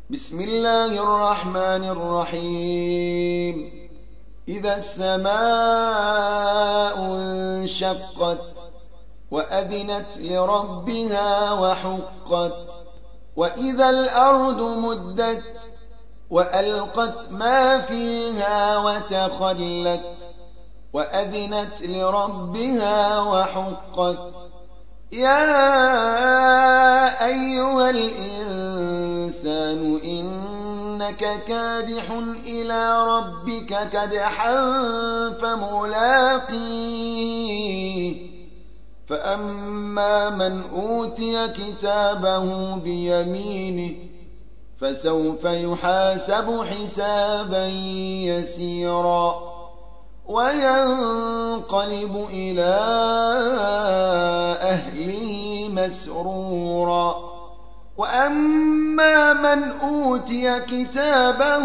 بسم الله الرحمن الرحيم إذا السماء انشقت وأذنت لربها وحقت وإذا الأرض مدت وألقت ما فيها وتخلت وأذنت لربها وحقت يا أيها الإنسان إنك كادح إلى ربك كدحا فملاقيه فأما من أوتي كتابه بيمينه فسوف يحاسب حسابا يسيرا وينقلب إلى أهله مسرورا وأما من أوتي كتابه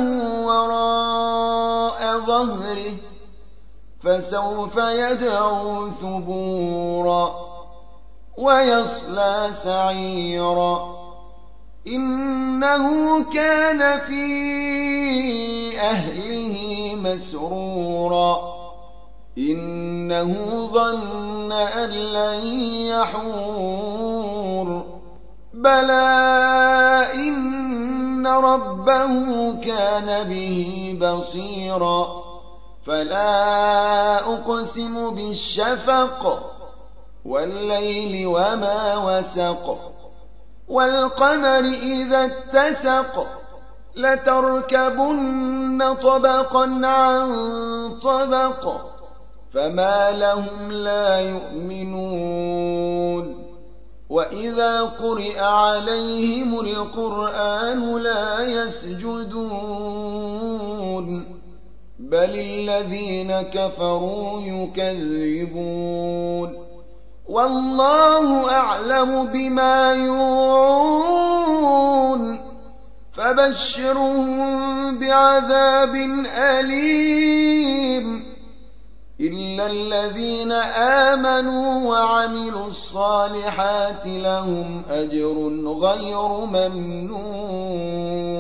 وراء ظهره فسوف يدعو ثبورا ويصلى سعيرا إنه كان في أهله مسرورا إنه ظن أن لن يحور بلى إن ربه كان به بصيرا فلا أقسم بالشفق والليل وما وسق والقمر إذا اتسق لتركبن طبقا عن طبق فما لهم لا يؤمنون وإذا قرئ عليهم القرآن لا يسجدون بل الذين كفروا يكذبون والله أعلم بما يوعون فبشرهم بعذاب أليم إلا الذين آمنوا وعملوا الصالحات لهم أجر غير ممنون